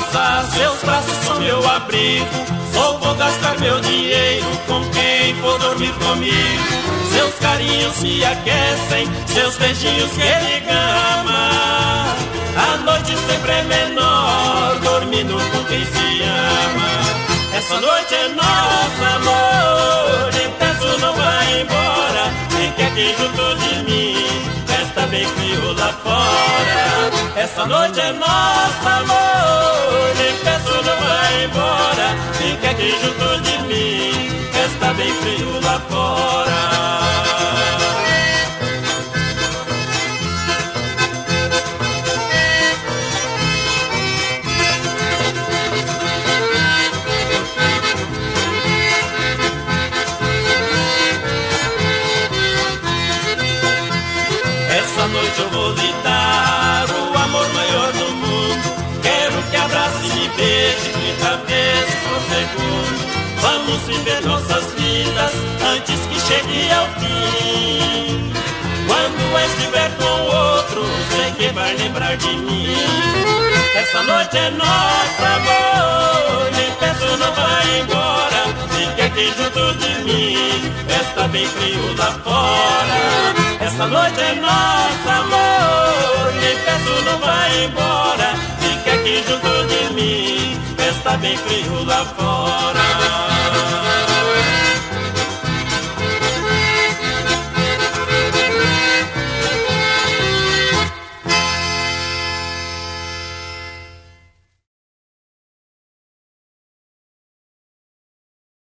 rosa, seus braços são meu abrigo. Só vou gastar meu dinheiro com quem for dormir comigo. Seus carinhos me aquecem, seus beijinhos que ele ama. A noite sempre é menor, dormindo com quem se ama. Essa noite é nossa, amor, intenso não vai embora. Fique aqui junto de mim, está bem frio lá fora. Essa noite é nossa, amor, intenso não vai embora. Fique aqui junto de mim, está bem frio lá fora. Essa noite eu vou lhe dar o amor maior do mundo. Quero que abrace e me beije 30 vezes por segundo. Vamos viver nossas vidas antes que chegue ao fim. Quando estiver com outro, sei que vai lembrar de mim. Essa noite é nossa, amor, nem penso não vai embora. Fique aqui junto de mim, está bem frio lá fora. Essa noite é nossa, amor, nem penso não vai embora. Fique aqui junto de mim, está bem frio lá fora.